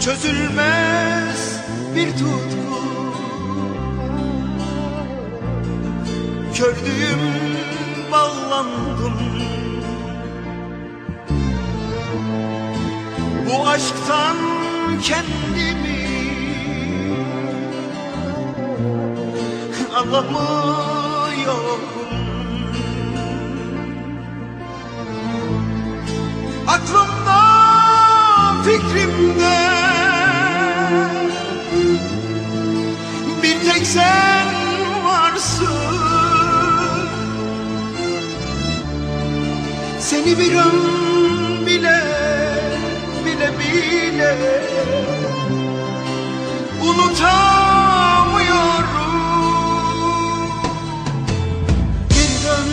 Çözülmez bir tutku, kördüğüm bağlandım. Bu aşktan kendimi alamıyorum. Aklımda, fikrimde bir tek sen varsın. Seni bir an bile unutamıyorum. Geri dön,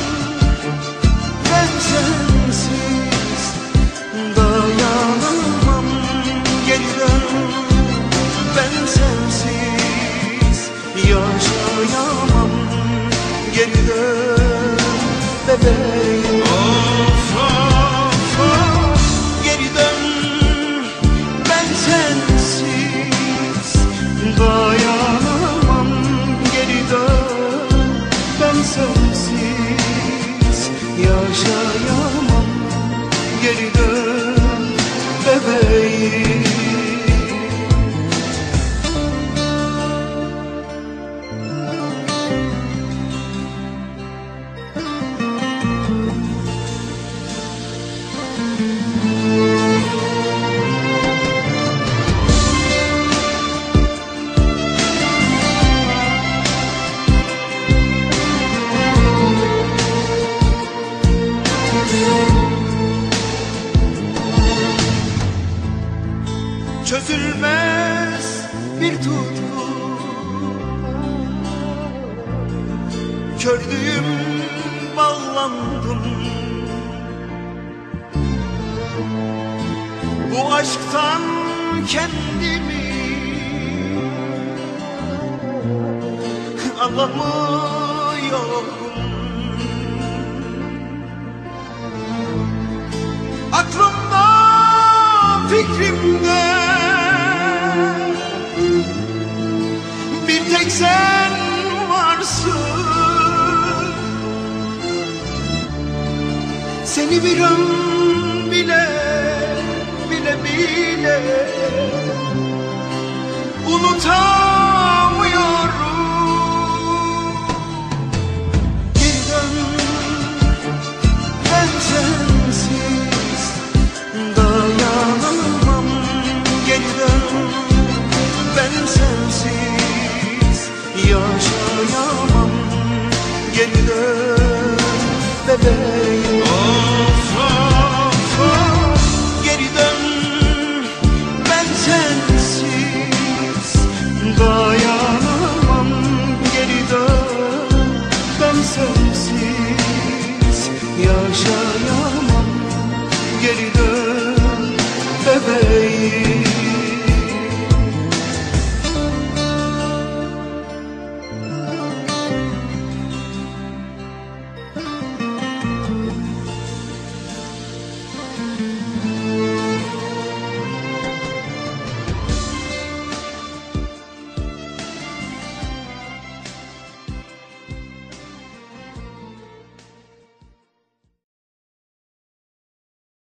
ben sensiz dayanamam. Geri dön, ben sensiz yaşayamam. Geri dön bebeğim. Of, of, of. Geri dön, ben sensiz dayanamam. Geri dön, ben sensiz yaşayamam. Geri dön bebeğim. Çözülmez bir tutku, kördüğüm bağlandım. Bu aşktan kendimi alamıyorum. Aklımda, fikrimde bir tek sen varsın. Seni bir an bile unutamıyorum. Geri dön, ben sensiz dayanamam. Geri dön, ben sensiz yaşayamam. Geri dön bebeğim. Of, of, of. Geri dön, ben sensiz dayanamam. Geri dön, ben sensiz yaşayamam.